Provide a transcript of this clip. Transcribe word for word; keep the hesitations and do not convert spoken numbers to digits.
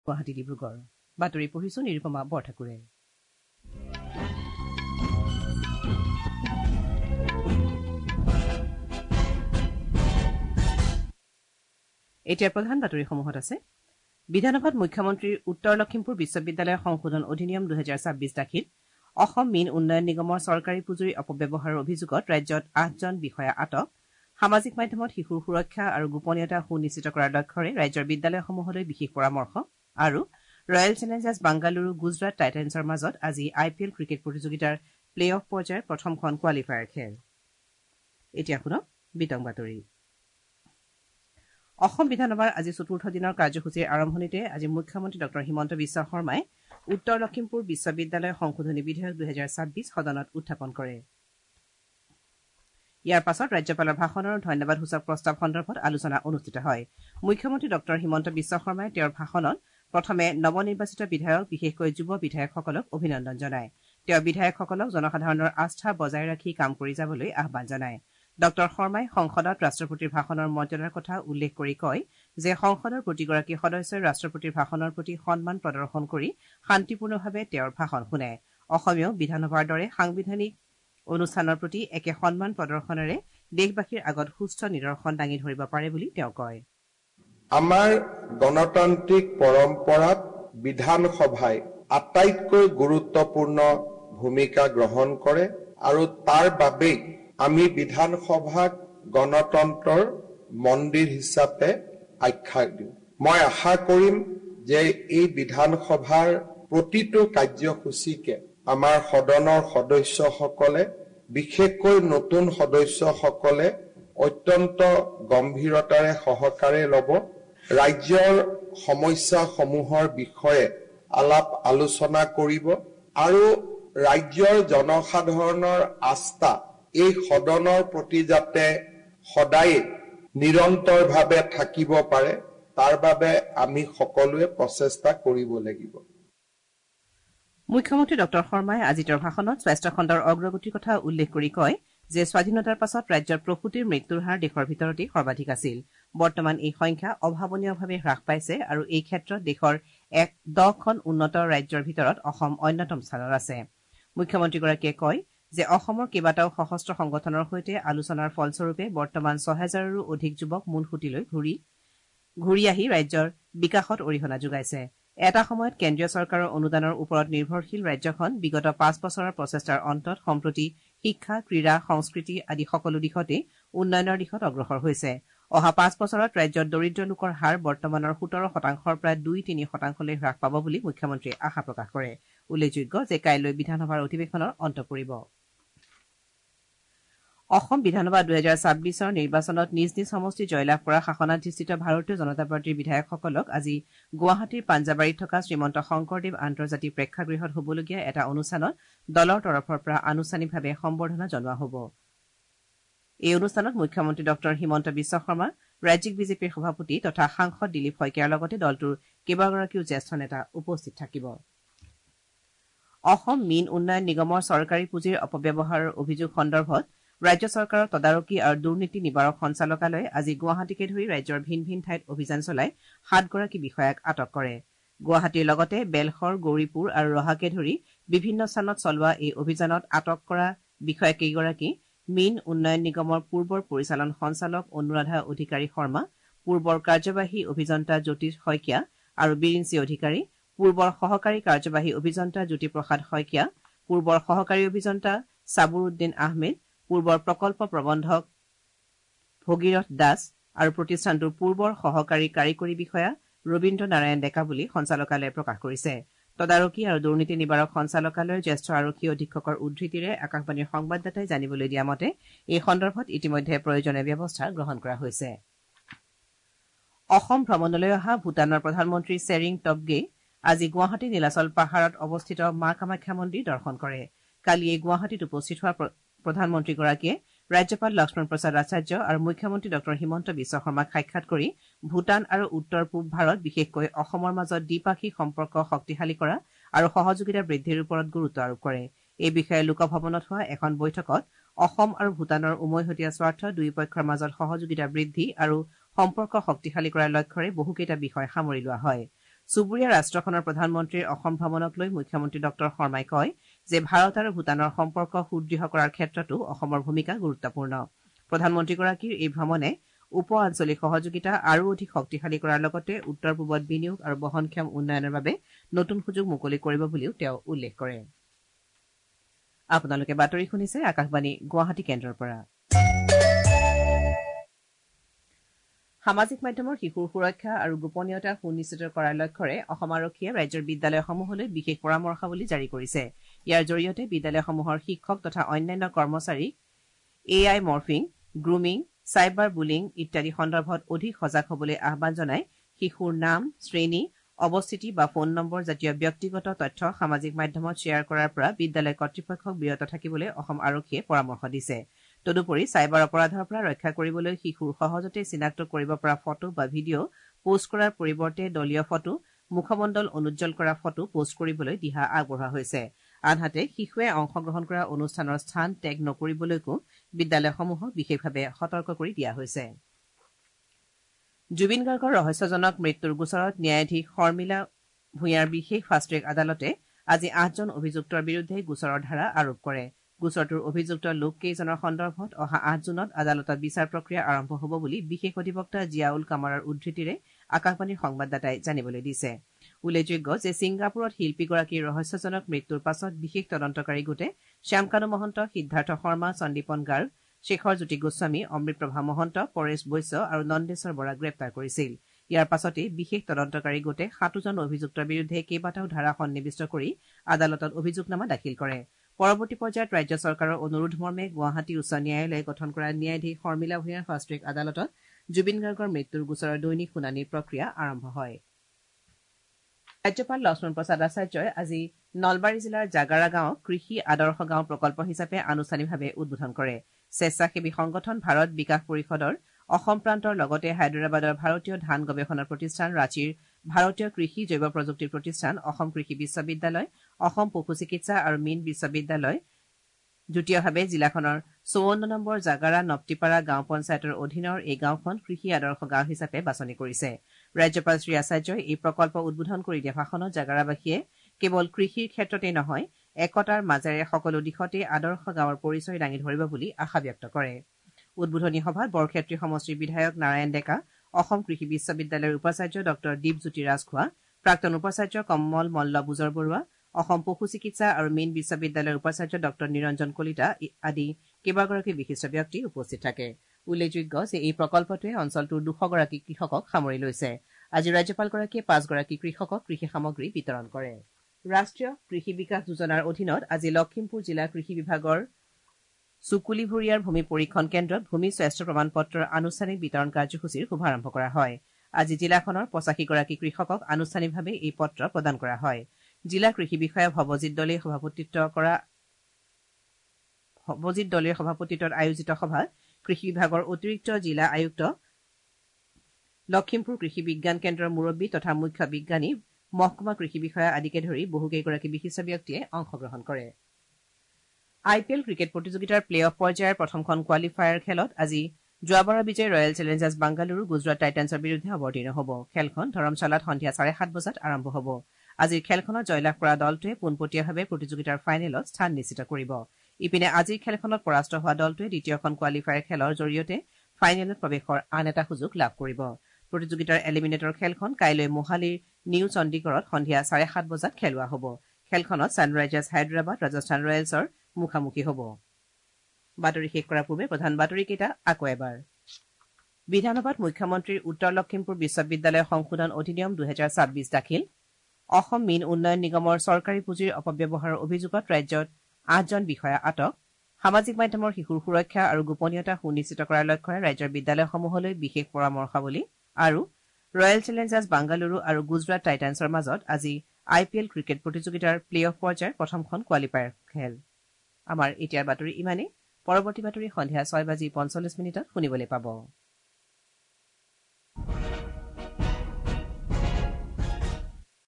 গুৱাহাটী ডিব্ৰুগড় বাতৰি পঢ়িছো নিৰুপমা বৰঠাকুৰে। এতিয়া প্ৰধান বাতৰিসমূহত আছে। বিধানসভাত মুখ্যমন্ত্ৰীৰ উত্তৰ লখিমপুৰ বিশ্ববিদ্যালয় সংশোধন অধিনিয়ম দুহেজাৰ ছাব্বিছ দাখিল। অসম মীন উন্নয়ন নিগমৰ চৰকাৰী পুঁজিৰ অপব্যৱহাৰৰ অভিযোগত ৰাজ্যত আঠজন বিষয়া আটক। সামাজিক মাধ্যমত শিশুৰ সুৰক্ষা আৰু গোপনীয়তা সুনিশ্চিত কৰাৰ লক্ষ্যৰে ৰাজ্যৰ বিদ্যালয়সমূহলৈ বিশেষ পৰামৰ্শ। আৰু ৰয়েল চেলেঞ্জাৰ্ছ বাংগালুৰু গুজৰাট টাইটেন্সৰ মাজত আজি আই পি এল ক্ৰিকেট প্ৰতিযোগিতাৰ প্লে অফ পৰ্যায়ৰ প্ৰথমখন কোৱালিফায়াৰ খেল। এতিয়া শুনক বিতং বাতৰি। অসম বিধানসভাৰ আজি চতুৰ্থ দিনৰ কাৰ্যসূচীৰ আৰম্ভণিতে আজি মুখ্যমন্ত্ৰী ডঃ হিমন্ত বিশ্ব শৰ্মাই উত্তৰ লখিমপুৰ বিশ্ববিদ্যালয় সংশোধনী বিধেয়ক দুহেজাৰ ছাব্বিছ সদনত উত্থাপন কৰে। ইয়াৰ পাছত ৰাজ্যপালৰ ভাষণৰ ধন্যবাদসূচক প্ৰস্তাৱ সন্দৰ্ভত আলোচনা অনুষ্ঠিত হয়। মুখ্যমন্ত্ৰী ডঃ হিমন্ত বিশ্ব শৰ্মাই তেওঁৰ ভাষণত প্ৰথমে নৱনিৰ্বাচিত বিধায়ক বিশেষকৈ যুৱ বিধায়কসকলক অভিনন্দন জনায়। তেওঁ বিধায়কসকলক জনসাধাৰণৰ আস্থা বজাই ৰাখি কাম কৰি যাবলৈ আহ্বান জনায়। ডঃ শৰ্মাই সংসদত ৰাষ্ট্ৰপতিৰ ভাষণৰ মৰ্যাদাৰ কথা উল্লেখ কৰি কয় যে সংসদৰ প্ৰতিগৰাকী সদস্যই ৰাষ্ট্ৰপতিৰ ভাষণৰ প্ৰতি সন্মান প্ৰদৰ্শন কৰি শান্তিপূৰ্ণভাৱে তেওঁৰ ভাষণ শুনে। অসমেও বিধানসভাৰ দৰে সাংবিধানিক অনুষ্ঠানৰ প্ৰতি একে সন্মান প্ৰদৰ্শনেৰে দেশবাসীৰ আগত সুস্থ নিদৰ্শন দাঙি ধৰিব পাৰে বুলি তেওঁ কয়। আমাৰ গণতান্ত্ৰিক পৰম্পৰাত বিধানসভাই আটাইতকৈ গুৰুত্বপূৰ্ণ ভূমিকা গ্ৰহণ কৰে আৰু তাৰ বাবেই আমি বিধানসভাক গণতন্ত্ৰৰ মন্দিৰ হিচাপে আখ্যা দিওঁ। মই আশা কৰিম যে এই বিধানসভাৰ প্ৰতিটো কাৰ্যসূচীকে আমাৰ সদনৰ সদস্যসকলে বিশেষকৈ নতুন সদস্যসকলে অত্যন্ত গম্ভীৰতাৰে সহকাৰে ল'ব। ৰাজ্যৰ সমস্যাসমূহৰ বিষয়ে আলাপ আলোচনা কৰিব আৰু ৰাজ্যৰ জনসাধাৰণৰ আস্থা এই সদনৰ প্ৰতি যাতে সদায় নিৰন্তৰভাৱে থাকিব পাৰে তাৰ বাবে আমি সকলোৱে প্ৰচেষ্টা কৰিব লাগিব। মুখ্যমন্ত্ৰী ডঃ শৰ্মাই আজি তেওঁৰ ভাষণত স্বাস্থ্য খণ্ডৰ অগ্ৰগতিৰ কথা উল্লেখ কৰি কয় যে স্বাধীনতাৰ পাছত ৰাজ্যৰ প্ৰসূতিৰ মৃত্যুৰ হাৰ দেশৰ ভিতৰতে সৰ্বাধিক আছিল। বৰ্তমান এই সংখ্যা অভাৱনীয়ভাৱে হ্ৰাস পাইছে আৰু এই ক্ষেত্ৰত দেশৰ এক দহখন উন্নত ৰাজ্যৰ ভিতৰত অসম অন্যতম স্থানত আছে। মুখ্যমন্ত্ৰীগৰাকীয়ে কয় যে অসমৰ কেইবাটাও সশস্ত্ৰ সংগঠনৰ সৈতে আলোচনাৰ ফলস্বৰূপে বৰ্তমান ছহেজাৰৰো অধিক যুৱক মূলসুঁতিলৈ ঘূৰি ঘূৰি আহি ৰাজ্যৰ বিকাশত অৰিহণা যোগাইছে। এটা সময়ত কেন্দ্ৰীয় চৰকাৰৰ অনুদানৰ ওপৰত নিৰ্ভৰশীল ৰাজ্যখন বিগত পাঁচ বছৰৰ প্ৰচেষ্টাৰ অন্তত সম্প্ৰতি শিক্ষা ক্ৰীড়া সংস্কৃতি আদি সকলো দিশতে উন্নয়নৰ দিশত অগ্ৰসৰ হৈছে। অহা পাঁচ বছৰত ৰাজ্যত দৰিদ্ৰ লোকৰ হাৰ বৰ্তমানৰ সোতৰ শতাংশৰ প্ৰায় দুই তিনি শতাংশলৈ হ্ৰাস পাব বুলি মুখ্যমন্ত্ৰীয়ে আশা প্ৰকাশ কৰে। উল্লেখযোগ্য যে কাইলৈ বিধানসভাৰ অধিৱেশনৰ অন্ত পৰিব। অসম বিধানসভা দুহেজাৰ ছাব্বিছৰ নিৰ্বাচনত নিজ নিজ সমষ্টি জয়লাভ কৰা শাসনাধিষ্ঠিত ভাৰতীয় জনতা পাৰ্টীৰ বিধায়কসকলক আজি গুৱাহাটীৰ পাঞ্জাবাৰীত থকা শ্ৰীমন্ত শংকৰদেৱ আন্তৰ্জাতিক প্ৰেক্ষাগৃহত হ'বলগীয়া এটা অনুষ্ঠানত দলৰ তৰফৰ পৰা আনুষ্ঠানিকভাৱে সম্বৰ্ধনা জনোৱা হ'ব। এই অনুষ্ঠানত মুখ্যমন্ত্ৰী ডঃ হিমন্ত বিশ্ব শৰ্মা, ৰাজ্যিক বিজেপিৰ সভাপতি তথা সাংসদ দিলীপ শইকীয়াৰ লগতে দলটোৰ কেইবাগৰাকীও জ্যেষ্ঠ নেতা উপস্থিত থাকিব। অসম মীন উন্নয়ন নিগমৰ চৰকাৰী পুঁজিৰ অপব্যৱহাৰৰ অভিযোগ সন্দৰ্ভত ৰাজ্য চৰকাৰৰ তদাৰকী আৰু দুৰ্নীতি নিবাৰক সঞ্চালকালয়ে আজি গুৱাহাটীকে ধৰি ৰাজ্যৰ ভিন ভিন ঠাইত অভিযান চলাই সাতগৰাকী বিষয়াক আটক কৰে। গুৱাহাটীৰ লগতে বেলশৰ গৌৰীপুৰ আৰু ৰহাকে ধৰি বিভিন্ন স্থানত চলোৱা এই অভিযানত আটক কৰা বিষয়াকেইগৰাকী মীন উন্নয়ন নিগমৰ পূৰ্বৰ পৰিচালন সঞ্চালক অনুৰাধা অধিকাৰী শৰ্মা, পূৰ্বৰ কাৰ্যবাহী অভিযন্তা জ্যোতিষ শইকীয়া আৰু বিৰিঞ্চি অধিকাৰী, পূৰ্বৰ সহকাৰী কাৰ্যবাহী অভিযন্তা জ্যোতিপ্ৰসাদ শইকীয়া, পূৰ্বৰ সহকাৰী অভিযন্তা চাবুৰ উদ্দিন আহমেদ, পূৰ্বৰ প্ৰকল্প প্ৰবন্ধক ভগীৰথ দাস আৰু প্ৰতিষ্ঠানটোৰ পূৰ্বৰ সহকাৰী কাৰিকৰী বিষয়া ৰবীন্দ্ৰ নাৰায়ণ ডেকা বুলি সঞ্চালকালয়ে প্ৰকাশ কৰিছে। তদাৰকী আৰু দুৰ্নীতি নিবাৰক সঞ্চালকালয়ৰ জ্যেষ্ঠ আৰক্ষী অধীক্ষকৰ উদ্ধৃতিৰে আকাশবাণীৰ সংবাদদাতাই জানিবলৈ দিয়া মতে এই সন্দৰ্ভত ইতিমধ্যে প্ৰয়োজনীয় ব্যৱস্থা গ্ৰহণ কৰা হৈছে। অসম ভ্ৰমণলৈ অহা ভূটানৰ প্ৰধানমন্ত্ৰী শ্বেৰিং টবগে আজি গুৱাহাটী নীলাচল পাহাৰত অৱস্থিত মা কামাখ্যা মন্দিৰ দৰ্শন কৰে। কালিয়ে গুৱাহাটীত উপস্থিত হোৱা প্ৰধানমন্ত্ৰীগৰাকীয়ে ৰাজ্যপাল লক্ষ্মণ প্ৰসাদ আচাৰ্য আৰু মুখ্যমন্ত্ৰী ডঃ হিমন্ত বিশ্ব শৰ্মাক সাক্ষাৎ কৰি ভূটান আৰু উত্তৰ পূব ভাৰত বিশেষকৈ অসমৰ মাজত দ্বিপাক্ষিক সম্পৰ্ক শক্তিশালী কৰা আৰু সহযোগিতা বৃদ্ধিৰ ওপৰত গুৰুত্ব আৰোপ কৰে। এই বিষয়ে লোকভৱনত হোৱা এখন বৈঠকত অসম আৰু ভূটানৰ উমৈহতীয়া স্বাৰ্থ দুয়োপক্ষৰ মাজত সহযোগিতা বৃদ্ধি আৰু সম্পৰ্ক শক্তিশালী কৰাৰ লক্ষ্যৰে বহুকেইটা বিষয় সামৰি লোৱা হয়। চুবুৰীয়া ৰাষ্ট্ৰখনৰ প্ৰধানমন্ত্ৰীৰ অসম ভ্ৰমণক লৈ মুখ্যমন্ত্ৰী ডক্টৰ শৰ্মাই কয় যে ভাৰত আৰু ভূটানৰ সম্পৰ্ক সুদৃঢ় কৰাৰ ক্ষেত্ৰতো অসমৰ ভূমিকা গুৰুত্বপূৰ্ণ। প্ৰধানমন্ত্ৰীগৰাকীৰ এই ভ্ৰমণে উপ আঞ্চলিক সহযোগিতা আৰু অধিক শক্তিশালী কৰাৰ লগতে উত্তৰ পূবত বিনিয়োগ আৰু বহনক্ষম উন্নয়নৰ বাবে নতুন সুযোগ মুকলি কৰিব বুলিও তেওঁ উল্লেখ কৰে। আপোনালোকে বাতৰি শুনিছে আকাশবাণী গুৱাহাটী কেন্দ্ৰৰ পৰা। সামাজিক মাধ্যমৰ শিশুৰ সুৰক্ষা আৰু গোপনীয়তা সুনিশ্চিত কৰাৰ লক্ষ্যৰে অসম আৰক্ষীয়ে ৰাজ্যৰ বিদ্যালয়সমূহলৈ বিশেষ পৰামৰ্শাৱলী জাৰি কৰিছে। ইয়াৰ জৰিয়তে বিদ্যালয়সমূহৰ শিক্ষক তথা অন্যান্য কৰ্মচাৰীক A I morphing, grooming, cyber bullying ইত্যাদি সন্দৰ্ভত অধিক সজাগ হ'বলৈ আহ্বান জনাই শিশুৰ নাম, শ্ৰেণী, অৱস্থিতি বা ফোন নম্বৰ জাতীয় ব্যক্তিগত তথ্য সামাজিক মাধ্যমত শ্বেয়াৰ কৰাৰ পৰা বিদ্যালয় কৰ্তৃপক্ষক বিৰত থাকিবলৈ অসম আৰক্ষীয়ে পৰামৰ্শ দিছে। তদুপৰি চাইবাৰ অপৰাধৰ পৰা ৰক্ষা কৰিবলৈ শিশুৰ সহজতে চিনাক্ত কৰিব পৰা ফটো বা ভিডিঅ' পোষ্ট কৰাৰ পৰিৱৰ্তে দলীয় ফটো, মুখমণ্ডল অনুজ্জ্বল কৰা ফটো পোষ্ট কৰিবলৈ দিহা আগবঢ়োৱা হৈছে। আনহাতে শিশুৱে অংশগ্ৰহণ কৰা অনুষ্ঠানৰ স্থান টেগ নকৰিবলৈকো বিদ্যালয়সমূহক বিশেষভাৱে সতৰ্ক কৰি দিয়া হৈছে। জুবিন গাৰ্গৰ ৰহস্যজনক মৃত্যুৰ গোচৰত ন্যায়াধীশ শৰ্মিলা ভূঞাৰ বিশেষ ফাষ্টট্ৰেক আদালতে আজি আঠজন অভিযুক্তৰ বিৰুদ্ধে গোচৰৰ ধাৰা আৰোপ কৰে। গোচৰটোৰ অভিযুক্ত লোককেইজনৰ সন্দৰ্ভত অহা আঠ জুনত আদালতত বিচাৰ প্ৰক্ৰিয়া আৰম্ভ হ'ব বুলি বিশেষ অধিবক্তা জিয়াউল কামাৰৰ উদ্ধৃতিৰে আকাশবাণীৰ সংবাদদাতাই জানিবলৈ দিছে। উল্লেখযোগ্য যে ছিংগাপুৰত শিল্পীগৰাকীৰ ৰহস্যজনক মৃত্যুৰ পাছত বিশেষ তদন্তকাৰী গোটে শ্যামকানু মহন্ত, সিদ্ধাৰ্থ শৰ্মা, সন্দীপন গাৰ্গ, শেখৰ জ্যোতি গোস্বামী, অমৃতপ্ৰভা মহন্ত, পৰেশ বৈশ্য আৰু নন্দেশ্বৰ বৰাক গ্ৰেপ্তাৰ কৰিছিল। ইয়াৰ পাছতেই বিশেষ তদন্তকাৰী গোটে সাতোজন অভিযুক্তৰ বিৰুদ্ধে কেইবাটাও ধাৰা সন্নিৱিষ্ট কৰি আদালতত অভিযোগনামা দাখিল কৰে। পৰৱৰ্তী পৰ্যায়ত ৰাজ্য চৰকাৰৰ অনুৰোধ মৰ্মে গুৱাহাটী উচ্চ ন্যায়ালয়ে গঠন কৰা ন্যায়াধীশ শৰ্মিলা ভূঞাৰ ফাষ্টট্ৰেক আদালতত জুবিন গাৰ্গৰ মৃত্যুৰ গোচৰৰ দৈনিক শুনানিৰ প্ৰক্ৰিয়া আৰম্ভ হয়। ৰাজ্যপাল লক্ষ্মণ প্ৰসাদ আচাৰ্যই আজি নলবাৰী জিলাৰ জাগাৰা গাঁৱক কৃষি আদৰ্শ গাঁও প্ৰকল্প হিচাপে আনুষ্ঠানিকভাৱে উদ্বোধন কৰে। স্বেচ্ছাসেৱী সংগঠন ভাৰত বিকাশ পৰিষদৰ অসম প্ৰান্তৰ লগতে হায়দৰাবাদৰ ভাৰতীয় ধান গৱেষণা প্ৰতিষ্ঠান, ৰাঁচীৰ ভাৰতীয় কৃষি জৈৱ প্ৰযুক্তি প্ৰতিষ্ঠান, অসম কৃষি বিশ্ববিদ্যালয়, অসম পশু চিকিৎসা আৰু মীন বিশ্ববিদ্যালয় যুটীয়াভাৱে জিলাখনৰ চৌৱন্ন নম্বৰ জাগাৰা নপ্তিপাৰা গাঁও পঞ্চায়তৰ অধীনৰ এই গাঁওখন কৃষি আদৰ্শ গাঁও হিচাপে বাছনি কৰিছে। ৰাজ্যপাল শ্ৰী আচাৰ্যই এই প্ৰকল্প উদ্বোধন কৰি দিয়া ভাষণত জাগাৰাবাসীয়ে কেৱল কৃষিৰ ক্ষেত্ৰতেই নহয়, একতাৰ মাজেৰে সকলো দিশতে আদৰ্শ গাঁৱৰ পৰিচয় দাঙি ধৰিব বুলি আশা ব্যক্ত কৰে। উদ্বোধনী সভাত বৰক্ষেত্ৰী সমষ্টিৰ বিধায়ক নাৰায়ণ ডেকা, অসম কৃষি বিশ্ববিদ্যালয়ৰ উপাচাৰ্য ডক্টৰ দীপজ্যোতি ৰাজখোৱা, প্ৰাক্তন উপাচাৰ্য কমল মল্ল বুজৰ বৰুৱা, অসম পশু চিকিৎসা আৰু মীন বিশ্ববিদ্যালয়ৰ উপাচাৰ্য ডক্টৰ নিৰঞ্জন কলিতা আদি কেইবাগৰাকী বিশিষ্ট ব্যক্তি উপস্থিত থাকে। উল্লেখযোগ্য যে এই প্ৰকল্পটোৱে অঞ্চলটোৰ দুশগৰাকী কৃষকক সামৰি লৈছে। আজি ৰাজ্যপালগৰাকীয়ে পাঁচগৰাকী কৃষকক কৃষি সামগ্ৰী বিতৰণ কৰে। ৰাষ্ট্ৰীয় কৃষি বিকাশ যোজনাৰ অধীনত আজি লখিমপুৰ জিলা কৃষি বিভাগৰ চুকুলিভুৰিয়াৰ ভূমি পৰীক্ষণ কেন্দ্ৰত ভূমি স্বাস্থ্য প্ৰমাণ পত্ৰৰ আনুষ্ঠানিক বিতৰণ কাৰ্যসূচীৰ শুভাৰম্ভ কৰা হয়। আজি জিলাখনৰ পঁচাশীগৰাকী কৃষকক আনুষ্ঠানিকভাৱে এই পত্ৰ প্ৰদান কৰা হয়। জিলা কৃষি বিষয়া ভৱজিৎ দলে সভাপতিত্ব কৰা ভৱজিৎ দলেৰ সভাপতিত্বত আয়োজিত সভাত কৃষি বিভাগৰ অতিৰিক্ত জিলা আয়ুক্ত, লখিমপুৰ কৃষি বিজ্ঞান কেন্দ্ৰৰ মুৰব্বী তথা মুখ্য বিজ্ঞানী, মহকুমা কৃষি বিষয়া আদিকে ধৰি বহুকেইগৰাকী বিশিষ্ট ব্যক্তিয়ে অংশগ্ৰহণ কৰে। আই পি এল ক্ৰিকেট প্ৰতিযোগিতাৰ প্লে অফ পৰ্যায়ৰ প্ৰথমখন কোৱালিফায়াৰ খেলত আজি যোৱাবাৰৰ বিজয়ী ৰয়েল চেলেঞ্জাৰ্ছ বাংগালুৰু গুজৰাট টাইটান্ছৰ বিৰুদ্ধে অৱতীৰ্ণ হ'ব। খেলখন ধৰমশালাত সন্ধিয়া চাৰে সাত বজাত আৰম্ভ হ'ব। আজিৰ খেলখনত জয়লাভ কৰা দলটোৱে পোনপটীয়াভাৱে প্ৰতিযোগিতাৰ ফাইনেলত স্থান নিশ্চিত কৰিব। ইপিনে আজিৰ খেলখনত পৰাস্ত হোৱা দলটোৱে দ্বিতীয়খন কোৱালিফায়াৰ খেলৰ জৰিয়তে ফাইনেলত প্ৰৱেশৰ আন এটা সুযোগ লাভ কৰিব। প্ৰতিযোগিতাৰ এলিমিনেটৰ খেলখন কাইলৈ মোহালিৰ নিউ চণ্ডীগড়ত সন্ধিয়া চাৰে সাত বজাত খেলোৱা হ'ব। খেলখনত ছানৰাইজাৰ্ছ হায়দৰাবাদ ৰাজস্থান ৰয়েলছৰ মুখামুখি হ'ব। বাতৰি শেষ কৰাৰ পূৰ্বে প্ৰধান বাতৰিকেইটা আকৌ এবাৰ। বিধানসভাত মুখ্যমন্ত্ৰীৰ উত্তৰ লখিমপুৰ বিশ্ববিদ্যালয় সংশোধন অধিনিয়ম দুহেজাৰ ছাব্বিছ দাখিল। অসম মীন উন্নয়ন নিগমৰ চৰকাৰী পুঁজিৰ অপব্যৱহাৰৰ অভিযোগত ৰাজ্যত আঠজন বিষয়া আটক। সামাজিক মাধ্যমৰ শিশুৰ সুৰক্ষা আৰু গোপনীয়তা সুনিশ্চিত কৰাৰ লক্ষ্যৰে ৰাজ্যৰ বিদ্যালয়সমূহলৈ বিশেষ পৰামৰ্শাৱলী। আৰু ৰয়েল চেলেঞ্জাৰ্ছ বাংগালুৰু আৰু গুজৰাট টাইটান্ছৰ মাজত আজি আই পি এল ক্ৰিকেট প্ৰতিযোগিতাৰ প্লে অফ পৰ্যায়ৰ প্ৰথমখন কোৱালিফায়াৰ খেল। আমাৰ এতিয়াৰ বাতৰি ইমানেই। পৰৱৰ্তী বাতৰি সন্ধিয়া ছয় বাজি পঞ্চল্লিছ মিনিটত শুনিবলৈ পাব।